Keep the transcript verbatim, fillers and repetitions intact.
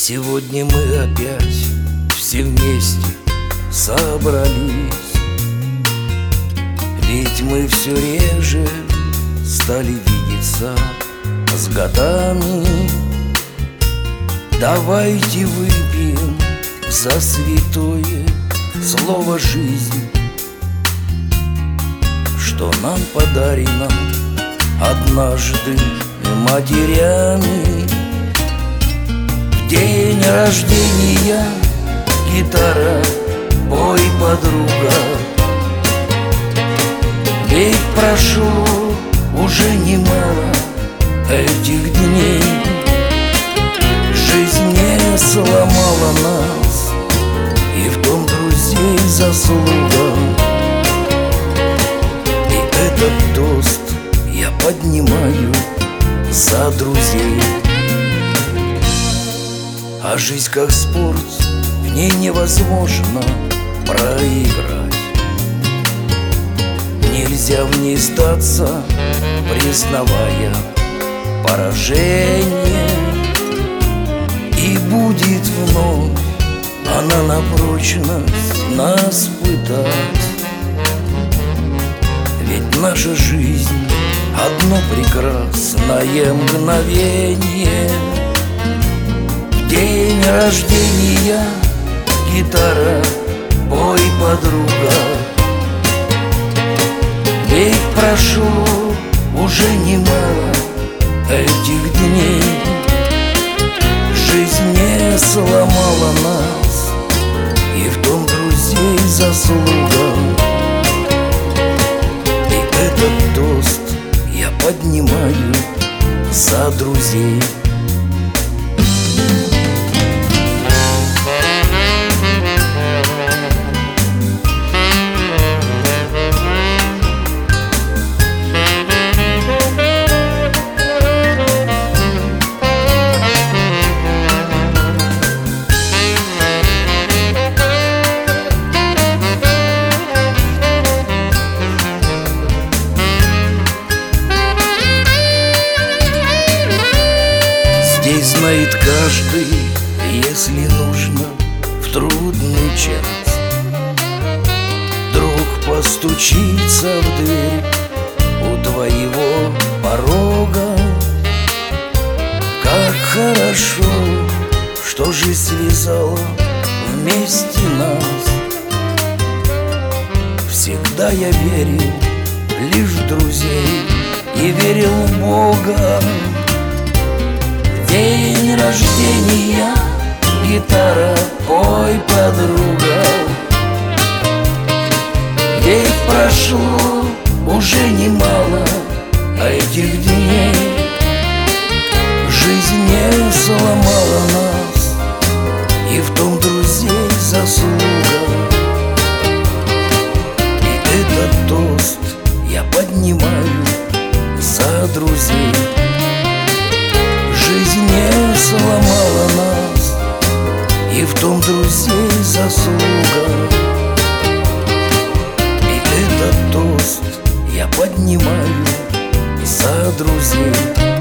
Сегодня мы опять все вместе собрались, ведь мы все реже стали видеться с годами. Давайте выпьем за святое слово «жизнь», что нам подарено однажды матерями. В день рождения гитара, пой, подруга, ведь прошло уже немало этих дней. Жизнь не сломала нас, и в том друзей заслуга. И этот тост я поднимаю за друзей. А жизнь как спорт, в ней невозможно проиграть. Нельзя в ней сдаться, признавая поражение. И будет вновь она на прочность нас пытать. Ведь наша жизнь — одно прекрасное мгновение. В день рождения гитара, пой, подруга, ведь прошло уже немало этих дней. Жизнь не сломала нас, и в том друзей заслуга. И этот тост я поднимаю за друзей. Здесь знает каждый, если нужно в трудный час вдруг постучится в дверь у твоего порога. Как хорошо, что жизнь связала вместе нас. Всегда я верил лишь в друзей и верил в Бога. День рождения гитара, пой, подруга, ведь прошло уже немало этих дней. Жизнь не сломала нас, и в том друзей заслуга. И этот тост я поднимаю за друзей. Жизнь не сломала нас, и в том друзей заслуга. И этот тост я поднимаю за друзей.